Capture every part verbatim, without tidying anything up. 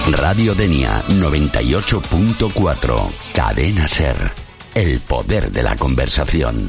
Radio Denia noventa y ocho punto cuatro. Cadena Ser. El poder de la conversación.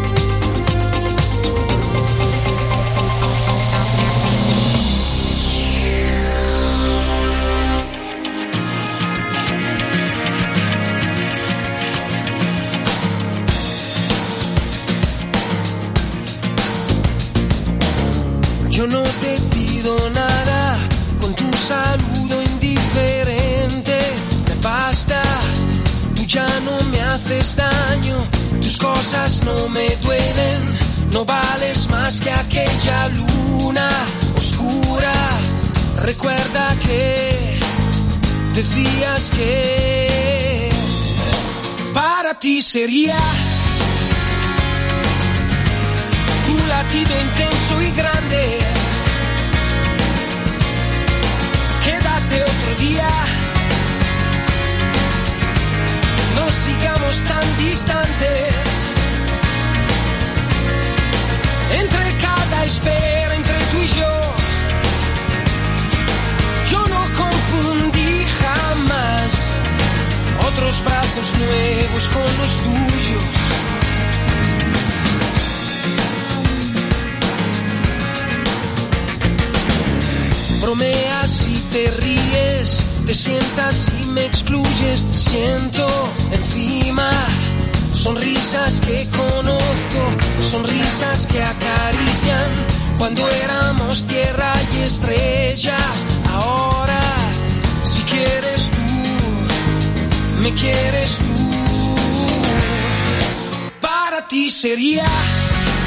Yo no te pido nada, con tu saludo indiferente me basta. Tú ya no me haces daño, tus cosas no me duelen, no vales más que aquella luna oscura. Recuerda que decías que para ti sería un latido intenso y grande. Quédate otro día, no sigamos tan distantes. Entre cada espera, entre tú y yo, yo no confundí jamás otros brazos nuevos con los tuyos. Bromeas y te ríes, te sientas y me excluyes, te siento encima. Sonrisas que conozco, sonrisas que acarician cuando éramos tierra y estrellas. Ahora, si quieres tú, me quieres tú. Para ti sería